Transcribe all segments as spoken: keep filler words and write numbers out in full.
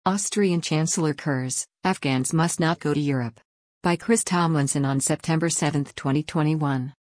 Austrian Chancellor Kurz, Afghans must not go to Europe. By Chris Tomlinson on September seventh, twenty twenty-one.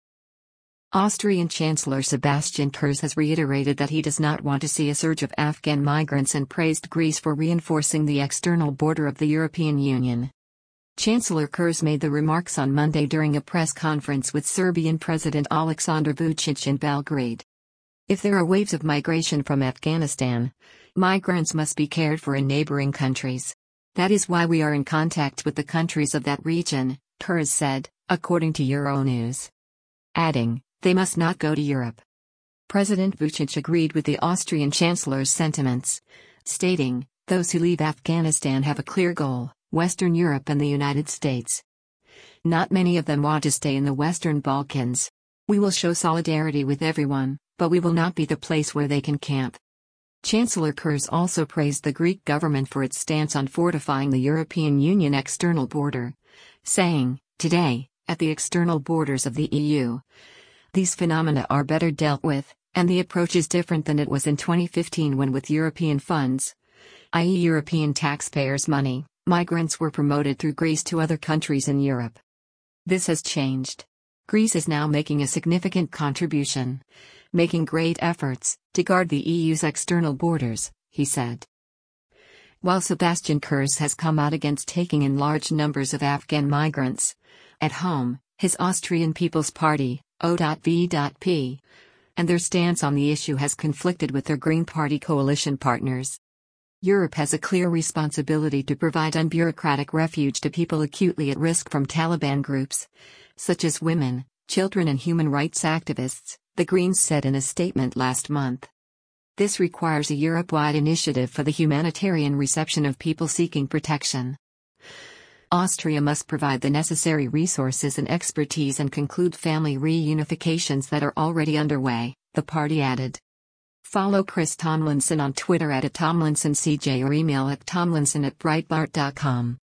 Austrian Chancellor Sebastian Kurz has reiterated that he does not want to see a surge of Afghan migrants and praised Greece for reinforcing the external border of the European Union. Chancellor Kurz made the remarks on Monday during a press conference with Serbian President Aleksandar Vučić in Belgrade. If there are waves of migration from Afghanistan, migrants must be cared for in neighboring countries. That is why we are in contact with the countries of that region, Kurz said, according to Euronews. Adding, they must not go to Europe. President Vučić agreed with the Austrian Chancellor's sentiments, stating, those who leave Afghanistan have a clear goal, Western Europe and the United States. Not many of them want to stay in the Western Balkans. We will show solidarity with everyone, but we will not be the place where they can camp. Chancellor Kurz also praised the Greek government for its stance on fortifying the European Union external border, saying, today, at the external borders of the E U, these phenomena are better dealt with, and the approach is different than it was in twenty fifteen when with European funds, that is European taxpayers' money, migrants were promoted through Greece to other countries in Europe. This has changed. Greece is now making a significant contribution, making great efforts, to guard the E U's external borders, he said. While Sebastian Kurz has come out against taking in large numbers of Afghan migrants, at home, his Austrian People's Party, O V P, and their stance on the issue has conflicted with their Green Party coalition partners. Europe has a clear responsibility to provide unbureaucratic refuge to people acutely at risk from Taliban groups, such as women, children and human rights activists, the Greens said in a statement last month. This requires a Europe-wide initiative for the humanitarian reception of people seeking protection. Austria must provide the necessary resources and expertise and conclude family reunifications that are already underway, the party added. Follow Chris Tomlinson on Twitter at Tomlinson C J or email at tomlinson at breitbart dot com.